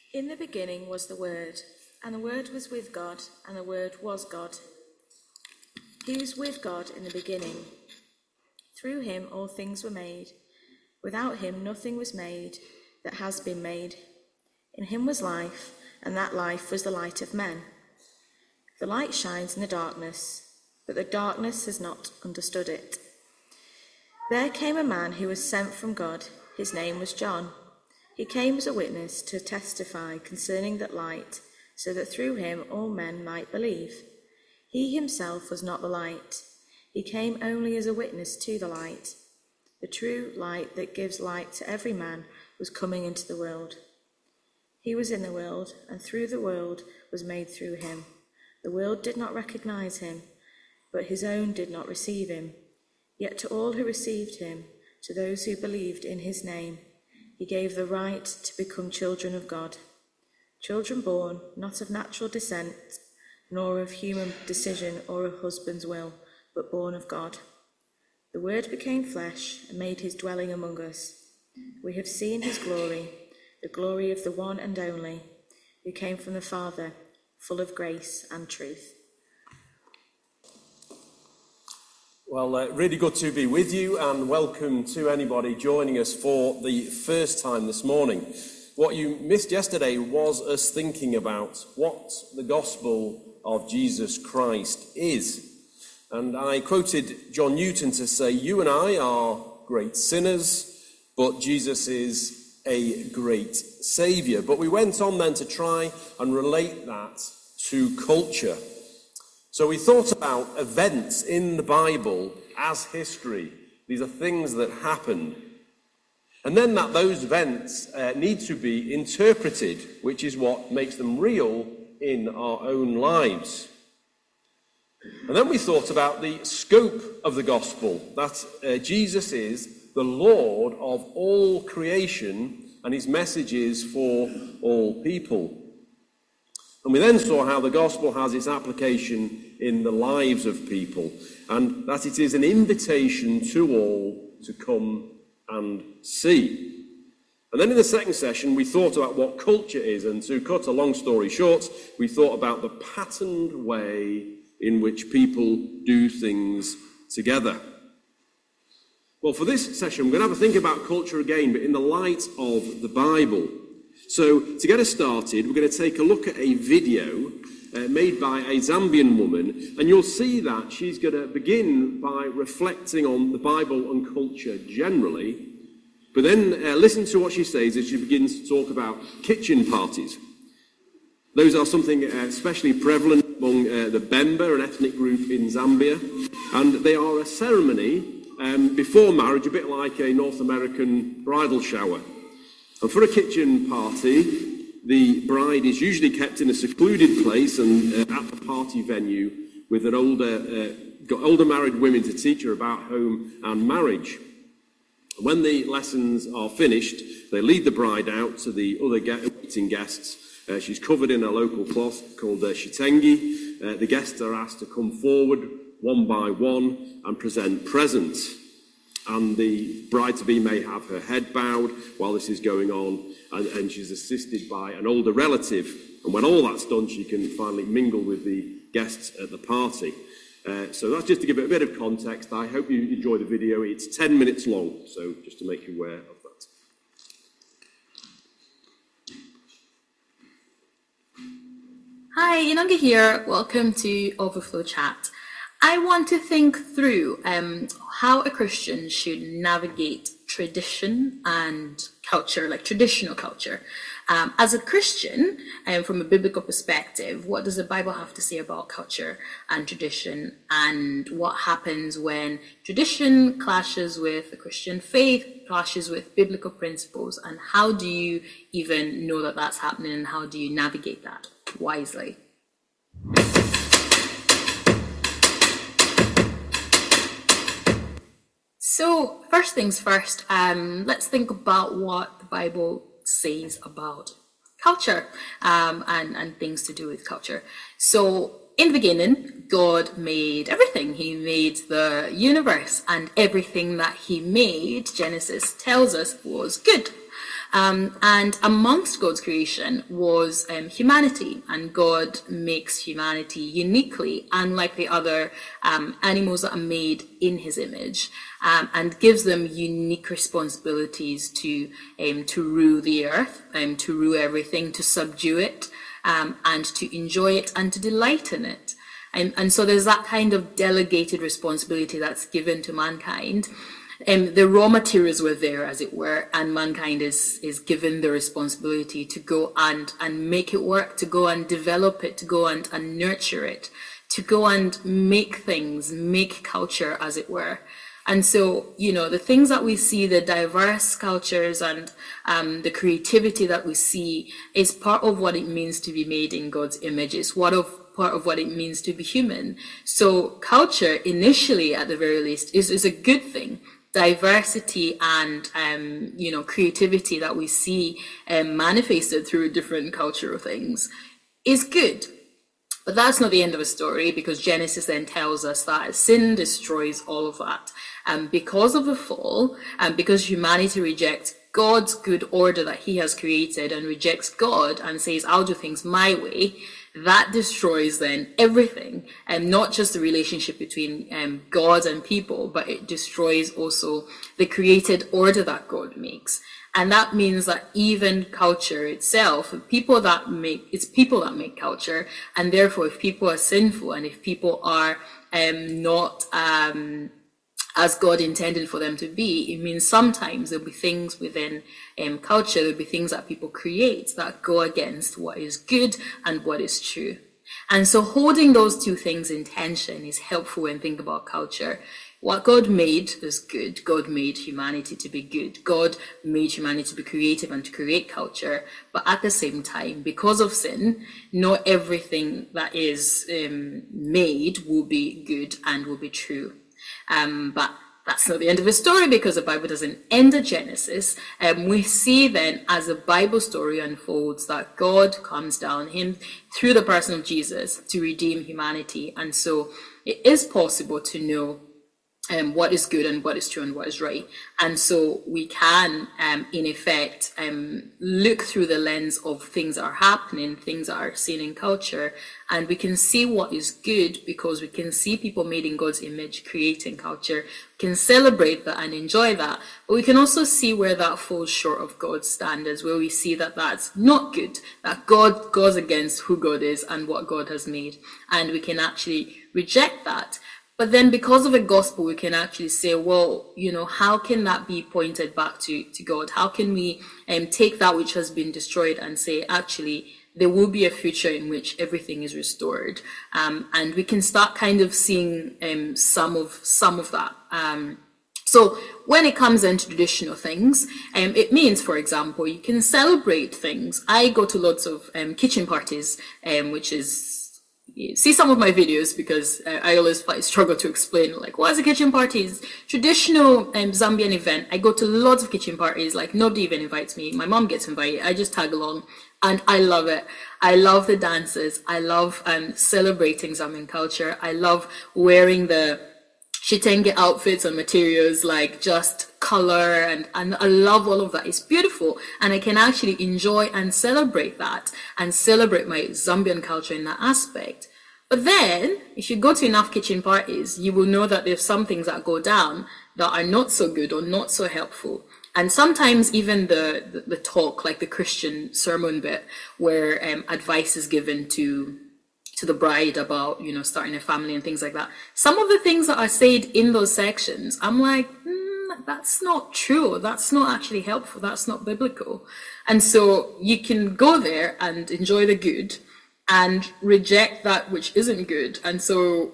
In the beginning was the Word, and the Word was with God, and the Word was God. He was with God in the beginning. Through him all things were made. Without him nothing was made that has been made. In him was life, and that life was the light of men. The light shines in the darkness, but the darkness has not understood it. There came a man who was sent from God. His name was John. He came as a witness to testify concerning that light, so that through him all men might believe. He himself was not the light. He came only as a witness to the light. The true light that gives light to every man was coming into the world. He was in the world, and through the world was made through him. The world did not recognize him, but his own did not receive him. Yet to all who received him, to those who believed in his name, he gave the right to become children of God. Children born not of natural descent, nor of human decision or of husband's will, but born of God. The Word became flesh and made his dwelling among us. We have seen his glory, the glory of the one and only, who came from the Father, full of grace and truth. Well, really good to be with you, and welcome to anybody joining us for the first time this morning. What you missed yesterday was us thinking about what the gospel of Jesus Christ is. And I quoted John Newton to say, "You and I are great sinners, but Jesus is a great saviour." But we went on then to try and relate that to culture. So we thought about events in the Bible as history. These are things that happened. And then that those events need to be interpreted, which is what makes them real in our own lives. And then we thought about the scope of the gospel, that Jesus is the Lord of all creation, and his message is for all people. And we then saw how the gospel has its application in the lives of people, and that it is an invitation to all to come and see. And then in the second session, we thought about what culture is, and to cut a long story short, we thought about the patterned way in which people do things together. Well, for this session, we're going to have a think about culture again, but in the light of the Bible. So, to get us started, we're going to take a look at a video made by a Zambian woman, and you'll see that she's going to begin by reflecting on the Bible and culture generally, but then listen to what she says as she begins to talk about kitchen parties. Those are something especially prevalent among the Bemba, an ethnic group in Zambia, and they are a ceremony before marriage, a bit like a North American bridal shower. And for a kitchen party, the bride is usually kept in a secluded place and at the party venue with an older married women to teach her about home and marriage. When the lessons are finished, they lead the bride out to the other waiting guests. She's covered in a local cloth called shitengi. The guests are asked to come forward one by one and present presents. And the bride-to-be may have her head bowed while this is going on, and she's assisted by an older relative. And when all that's done, she can finally mingle with the guests at the party. So that's just to give it a bit of context. I hope you enjoy the video. It's 10 minutes long, so just to make you aware of that. Hi, Inonga here. Welcome to Overflow Chat. I want to think through how a Christian should navigate tradition and culture, like traditional culture. As a Christian, from a biblical perspective, what does the Bible have to say about culture and tradition, and what happens when tradition clashes with the Christian faith, clashes with biblical principles, and how do you even know that that's happening, and how do you navigate that wisely? So first things first, let's think about what the Bible says about culture and things to do with culture. So in the beginning, God made everything. He made the universe, and everything that he made, Genesis tells us, was good. And amongst God's creation was humanity, and God makes humanity uniquely, unlike the other animals that are made in his image, and gives them unique responsibilities to rule the earth, to rule everything, to subdue it, and to enjoy it and to delight in it. And so there's that kind of delegated responsibility that's given to mankind. The raw materials were there, as it were, and mankind is given the responsibility to go and make it work, to go and develop it, to go and nurture it, to go and make things, make culture, as it were. And so, the things that we see, the diverse cultures and the creativity that we see is part of what it means to be made in God's image. It's part of what it means to be human. So culture, initially, at the very least, is a good thing. Diversity and creativity that we see manifested through different cultural things is good. But that's not the end of the story, because Genesis then tells us that sin destroys all of that. And because of the fall, and because humanity rejects God's good order that he has created and rejects God and says, I'll do things my way, that destroys then everything, and not just the relationship between God and people, but it destroys also the created order that God makes. And that means that even culture itself, it's people that make culture, and therefore if people are sinful and if people are not as God intended for them to be, it means sometimes there'll be things within culture, there'll be things that people create that go against what is good and what is true. And so holding those two things in tension is helpful when thinking about culture. What God made is good. God made humanity to be good. God made humanity to be creative and to create culture. But at the same time, because of sin, not everything that is made will be good and will be true. But that's not the end of the story, because the Bible doesn't end at Genesis. We see then, as the Bible story unfolds, that God comes down through the person of Jesus to redeem humanity. And so it is possible to know what is good and what is true and what is right. And so we can, in effect, look through the lens of things that are happening, things that are seen in culture, and we can see what is good because we can see people made in God's image creating culture. We can celebrate that and enjoy that, but we can also see where that falls short of God's standards, where we see that that's not good, that God goes against who God is and what God has made, and we can actually reject that. But then because of the gospel, we can actually say, well, how can that be pointed back to God? How can we take that which has been destroyed and say, actually, there will be a future in which everything is restored? And we can start kind of seeing some of that. So when it comes into traditional things, it means, for example, you can celebrate things. I go to lots of kitchen parties, which is, see some of my videos, because I always struggle to explain, like, what is a kitchen party? It's traditional Zambian event. I go to lots of kitchen parties, like nobody even invites me. My mom gets invited. I just tag along, and I love it. I love the dances. I love celebrating Zambian culture. I love wearing the Shitenge outfits and materials, like just color, and I love all of that. It's beautiful, and I can actually enjoy and celebrate that and celebrate my Zambian culture in that aspect. But then if you go to enough kitchen parties, you will know that there's some things that go down that are not so good or not so helpful. And sometimes even the talk, like the Christian sermon bit, where advice is given to the bride about, starting a family and things like that. Some of the things that are said in those sections, I'm like, that's not true. That's not actually helpful. That's not biblical. And so you can go there and enjoy the good and reject that which isn't good. And so,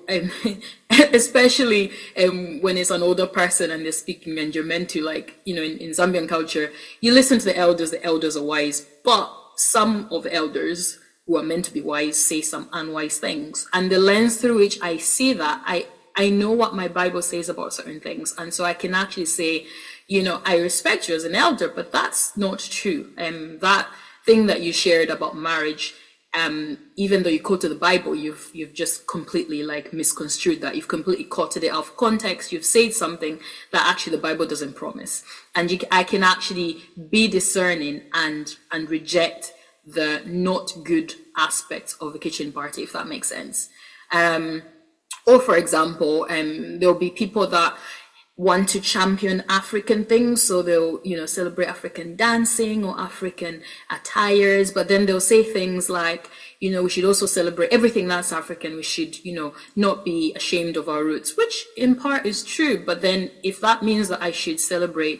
especially when it's an older person and they're speaking, and you're meant to, like, in Zambian culture, you listen to the elders are wise, but some of the elders who are meant to be wise say some unwise things. And the lens through which I see that, I know what my Bible says about certain things. And so I can actually say, I respect you as an elder, but that's not true. That thing that you shared about marriage, even though you quoted the Bible, you've just completely like misconstrued that. You've completely quoted it out of context. You've said something that actually the Bible doesn't promise. And I can actually be discerning and reject the not good aspects of the kitchen party, if that makes sense. Or for example, there'll be people that want to champion African things, so they'll, celebrate African dancing or African attires, but then they'll say things like, we should also celebrate everything that's African. We should, not be ashamed of our roots, which in part is true. But then if that means that I should celebrate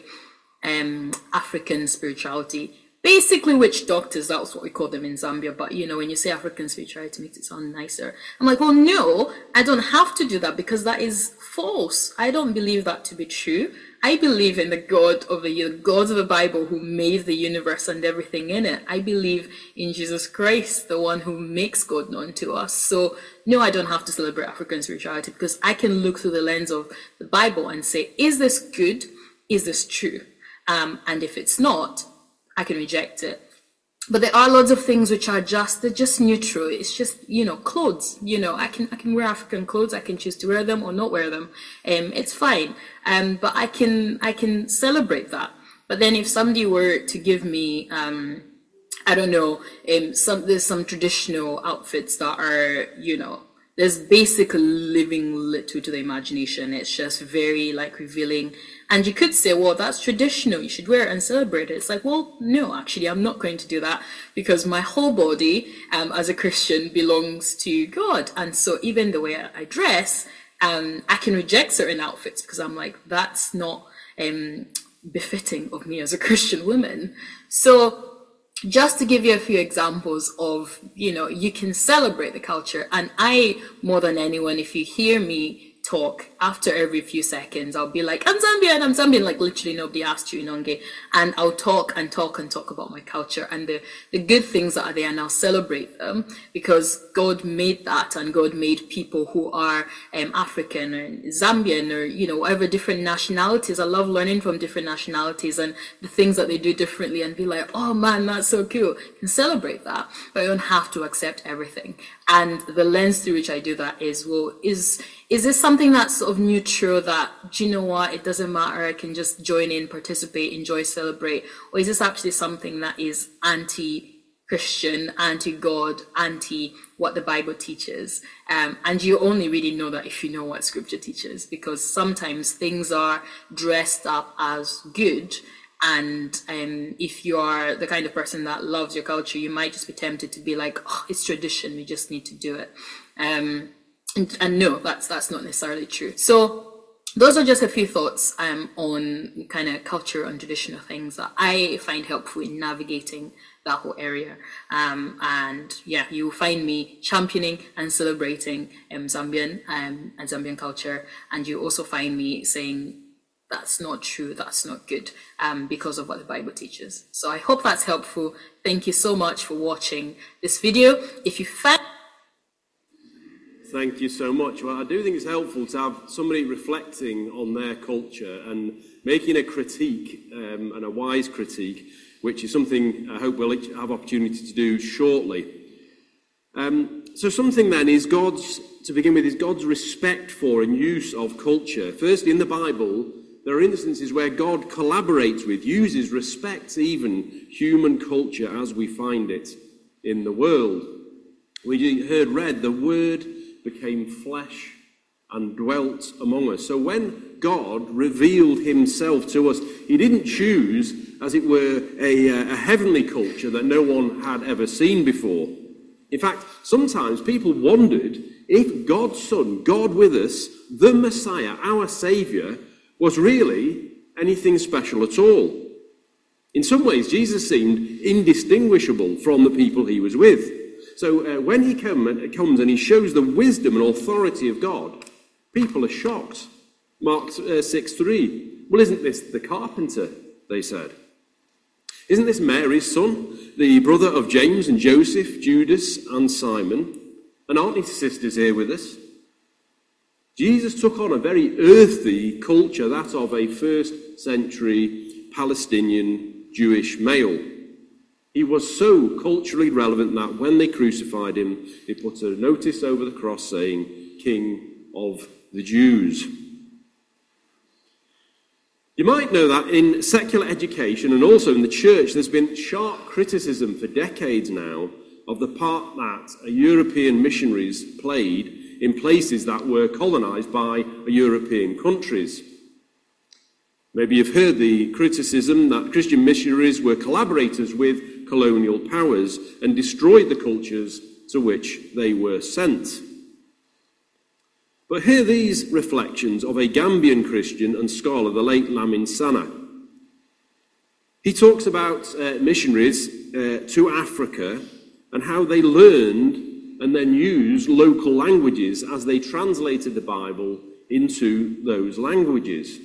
African spirituality, basically witch doctors, that's what we call them in Zambia. But, when you say African spirituality, it makes it sound nicer. I'm like, well, no, I don't have to do that because that is false. I don't believe that to be true. I believe in the God of the God of the Bible who made the universe and everything in it. I believe in Jesus Christ, the one who makes God known to us. So, no, I don't have to celebrate African spirituality because I can look through the lens of the Bible and say, is this good? Is this true? And if it's not, I can reject it. But there are lots of things which are they're just neutral. It's just, clothes. I can wear African clothes. I can choose to wear them or not wear them. It's fine. But I can celebrate that. But then if somebody were to give me, I don't know, there's some traditional outfits that are, there's basically living little to the imagination. It's just very revealing. And you could say, well, that's traditional. You should wear it and celebrate it. It's like, well, no, actually, I'm not going to do that because my whole body as a Christian belongs to God. And so even the way I dress, I can reject certain outfits because I'm like, that's not befitting of me as a Christian woman. So just to give you a few examples of, you can celebrate the culture. And I, more than anyone, if you hear me talk after every few seconds, I'll be like, I'm Zambian, like literally nobody asked you, Inonge. And I'll talk about my culture and the good things that are there, and I'll celebrate them because God made that, and God made people who are African or Zambian or, whatever different nationalities. I love learning from different nationalities and the things that they do differently and be like, oh man, that's so cool. You can celebrate that, but I don't have to accept everything. And the lens through which I do that is, well, is this something that's sort of neutral that, do you know what, it doesn't matter, I can just join in, participate, enjoy, celebrate? Or is this actually something that is anti-Christian, anti-God, anti what the Bible teaches? And you only really know that if you know what Scripture teaches, because sometimes things are dressed up as good. And if you are the kind of person that loves your culture, you might just be tempted to be like, oh, it's tradition, we just need to do it. And no, that's not necessarily true. So those are just a few thoughts on kind of culture and traditional things that I find helpful in navigating that whole area. And yeah, you will find me championing and celebrating Zambian and Zambian culture. And you also find me saying, that's not true, that's not good, because of what the Bible teaches. So I hope that's helpful. Thank you so much for watching this video. If you found... Thank you so much. Well, I do think it's helpful to have somebody reflecting on their culture and making a critique, and a wise critique, which is something I hope we'll have opportunity to do shortly. So something then is to begin with, is God's respect for and use of culture. First, in the Bible, there are instances where God collaborates with, uses, respects even human culture as we find it in the world. We heard read, the Word became flesh and dwelt among us. So when God revealed himself to us, he didn't choose, as it were, a heavenly culture that no one had ever seen before. In fact, sometimes people wondered if God's Son, God with us, the Messiah, our Saviour, was really anything special at all. In some ways, Jesus seemed indistinguishable from the people he was with. So when he comes and he shows the wisdom and authority of God, people are shocked. Mark 6:3. Well, isn't this the carpenter, they said. Isn't this Mary's son, the brother of James and Joseph, Judas and Simon? And aren't his sisters here with us? Jesus took on a very earthy culture, that of a first century Palestinian Jewish male. He was so culturally relevant that when they crucified him, they put a notice over the cross saying, King of the Jews. You might know that in secular education and also in the church, there's been sharp criticism for decades now of the part that European missionaries played in places that were colonized by European countries. Maybe you've heard the criticism that Christian missionaries were collaborators with colonial powers and destroyed the cultures to which they were sent. But hear these reflections of a Gambian Christian and scholar, the late Lamin Sana. He talks about missionaries to Africa and how they learned and then used local languages as they translated the Bible into those languages.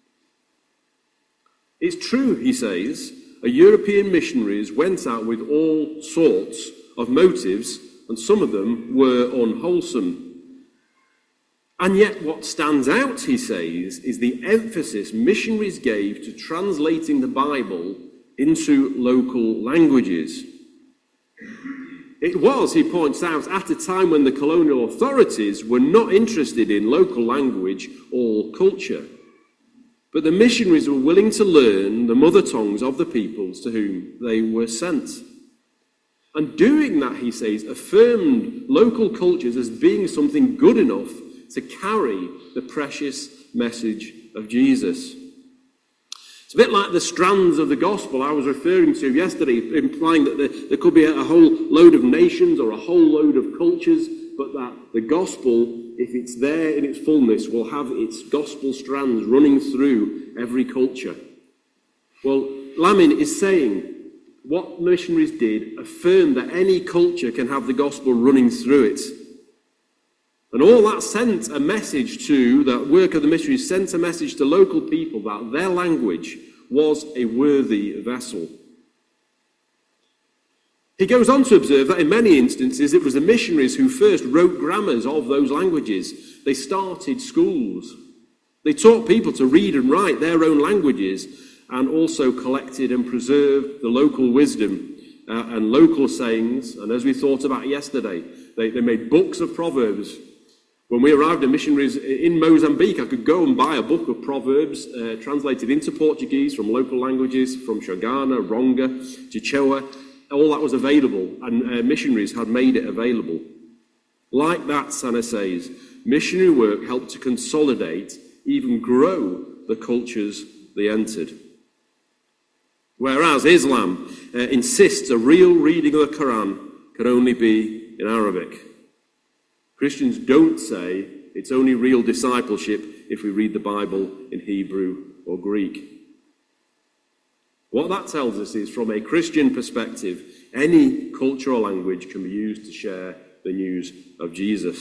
It's true, he says, European missionaries went out with all sorts of motives, and some of them were unwholesome. And yet what stands out, he says, is the emphasis missionaries gave to translating the Bible into local languages. It was, he points out, at a time when the colonial authorities were not interested in local language or culture. But the missionaries were willing to learn the mother tongues of the peoples to whom they were sent. And doing that, he says, affirmed local cultures as being something good enough to carry the precious message of Jesus. It's a bit like the strands of the gospel I was referring to yesterday, implying that there could be a whole load of nations or a whole load of cultures, but that the gospel, if it's there in its fullness, will have its gospel strands running through every culture. Well, Lamin is saying what missionaries did affirmed that any culture can have the gospel running through it. And all that sent a message to, that work of the missionaries sent a message to local people that their language was a worthy vessel. He goes on to observe that in many instances it was the missionaries who first wrote grammars of those languages. They started schools. They taught people to read and write their own languages, and also collected and preserved the local wisdom and local sayings. And as we thought about yesterday, they made books of Proverbs. When we arrived as missionaries in Mozambique, I could go and buy a book of Proverbs translated into Portuguese from local languages, from Shangana, Ronga, Chichewa. All that was available, and missionaries had made it available. Like that, Sana says, missionary work helped to consolidate, even grow the cultures they entered. Whereas Islam insists a real reading of the Quran can only be in Arabic. Christians don't say it's only real discipleship if we read the Bible in Hebrew or Greek. What that tells us is, from a Christian perspective, any culture or language can be used to share the news of Jesus.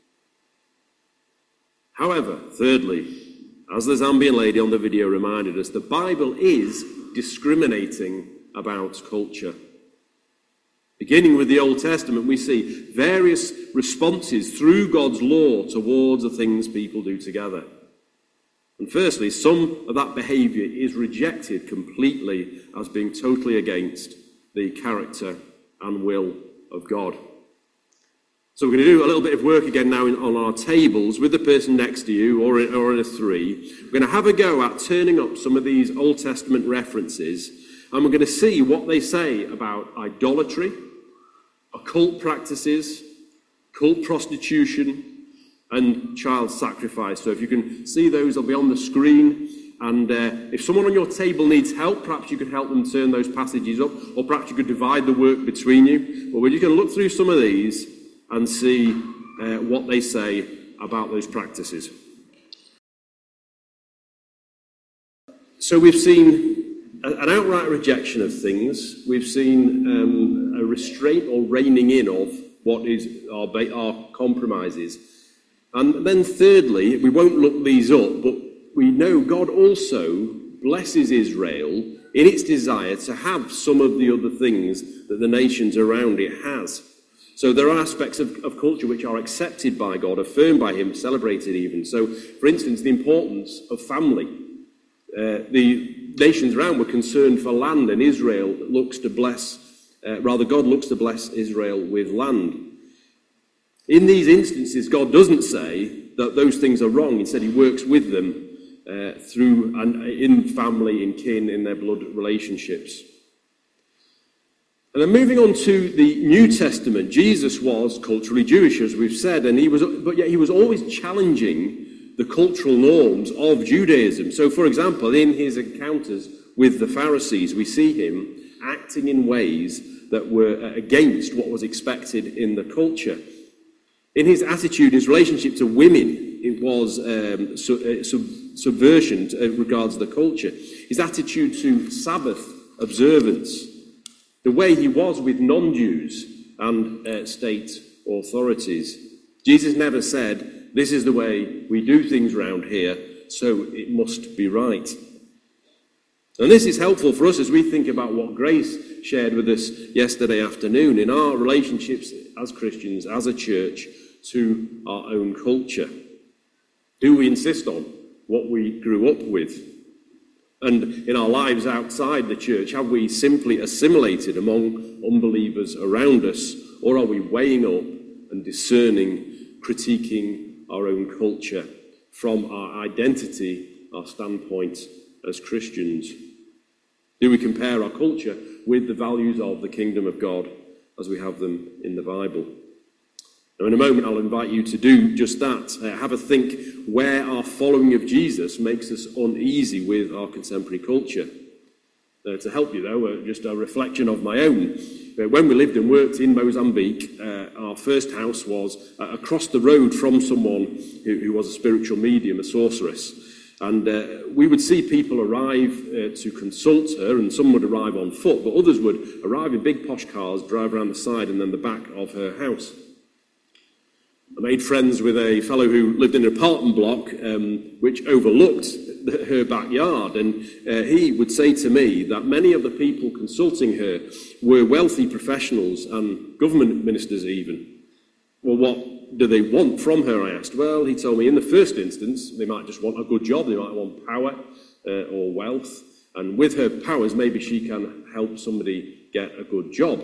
However, thirdly, as the Zambian lady on the video reminded us, the Bible is discriminating about culture. Beginning with the Old Testament, we see various responses through God's law towards the things people do together. And firstly, some of that behaviour is rejected completely as being totally against the character and will of God. So we're going to do a little bit of work again now on our tables with the person next to you, or in a three. We're going to have a go at turning up some of these Old Testament references, and we're going to see what they say about idolatry, occult practices, cult prostitution, and child sacrifice. So if you can see those, they'll be on the screen. And if someone on your table needs help, perhaps you could help them turn those passages up, or perhaps you could divide the work between you. But we're just going to look through some of these and see what they say about those practices. So we've seen an outright rejection of things. We've seen a restraint or reining in of what is our compromises. And then thirdly, we won't look these up, but we know God also blesses Israel in its desire to have some of the other things that the nations around it has. So there are aspects of culture which are accepted by God, affirmed by him, celebrated even. So, for instance, the importance of family. The nations around were concerned for land, and Israel looks to bless Rather, God looks to bless Israel with land. In these instances, God doesn't say that those things are wrong. Instead, he works with them through and in family, in kin, in their blood relationships. And then moving on to the New Testament, Jesus was culturally Jewish, as we've said, but yet he was always challenging the cultural norms of Judaism. So, for example, in his encounters with the Pharisees, we see him acting in ways that were against what was expected in the culture. In his attitude, his relationship to women, it was subversion regards the culture. His attitude to Sabbath observance, the way he was with non-Jews and state authorities. Jesus never said, this is the way we do things round here, so it must be right. And this is helpful for us as we think about what Grace shared with us yesterday afternoon in our relationships as Christians, as a church, to our own culture. Do we insist on what we grew up with? And in our lives outside the church, have we simply assimilated among unbelievers around us, or are we weighing up and discerning, critiquing our own culture from our identity, our standpoint as Christians? Do we compare our culture with the values of the kingdom of God as we have them in the Bible? Now, in a moment, I'll invite you to do just that. Have a think where our following of Jesus makes us uneasy with our contemporary culture. To help you, though, just a reflection of my own. When we lived and worked in Mozambique, our first house was across the road from someone who was a spiritual medium, a sorceress. And we would see people arrive to consult her, and some would arrive on foot, but others would arrive in big posh cars, drive around the side and then the back of her house. I made friends with a fellow who lived in an apartment block which overlooked her backyard, and he would say to me that many of the people consulting her were wealthy professionals and government ministers even. Well, what do they want from her, I asked. Well, he told me in the first instance they might just want a good job, they might want power or wealth, and with her powers maybe she can help somebody get a good job.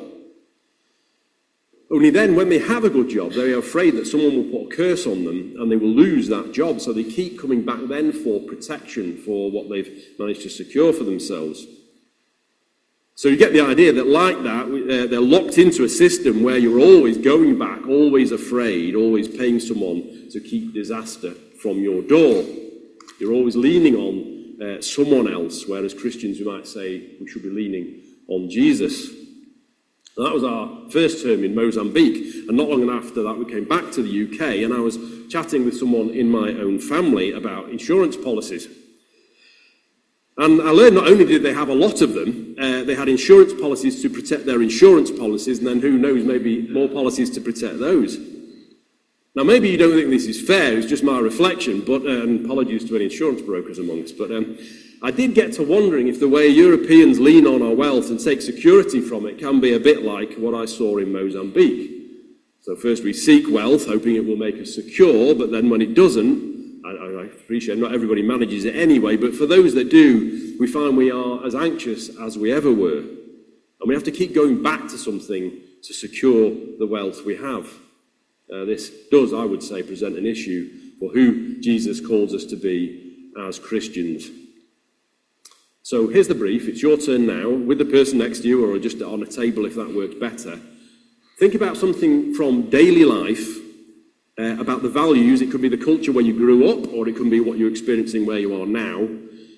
Only then, when they have a good job, they are afraid that someone will put a curse on them and they will lose that job, so they keep coming back then for protection for what they've managed to secure for themselves. So you get the idea that like that, they're locked into a system where you're always going back, always afraid, always paying someone to keep disaster from your door. You're always leaning on someone else, whereas Christians, we might say, we should be leaning on Jesus. That was our first term in Mozambique, and not long after that we came back to the UK, and I was chatting with someone in my own family about insurance policies. And I learned not only did they have a lot of them, they had insurance policies to protect their insurance policies, and then who knows, maybe more policies to protect those. Now maybe you don't think this is fair, it's just my reflection, but apologies to any insurance brokers among us, but I did get to wondering if the way Europeans lean on our wealth and take security from it can be a bit like what I saw in Mozambique. So first we seek wealth, hoping it will make us secure, but then when it doesn't, I appreciate not everybody manages it anyway, but for those that do, we find we are as anxious as we ever were. And we have to keep going back to something to secure the wealth we have. This does, I would say, present an issue for who Jesus calls us to be as Christians. So here's the brief. It's your turn now, with the person next to you or just on a table if that works better. Think about something from daily life, about the values. It could be the culture where you grew up, or it could be what you're experiencing where you are now.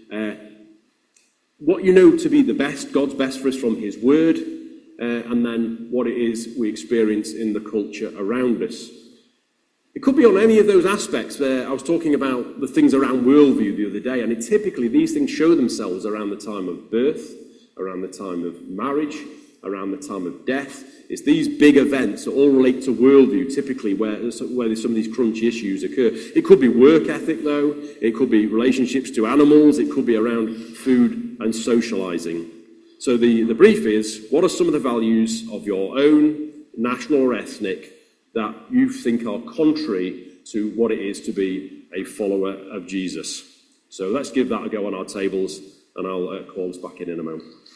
What you know to be the best, God's best for us from his word, and then what it is we experience in the culture around us. It could be on any of those aspects. I was talking about the things around worldview the other day, and typically these things show themselves around the time of birth, around the time of marriage, around the time of death. It's these big events that all relate to worldview, typically where some of these crunchy issues occur. It could be work ethic, though. It could be relationships to animals. It could be around food and socializing. So the brief is, what are some of the values of your own, national or ethnic, that you think are contrary to what it is to be a follower of Jesus? So let's give that a go on our tables, and I'll call us back in a moment.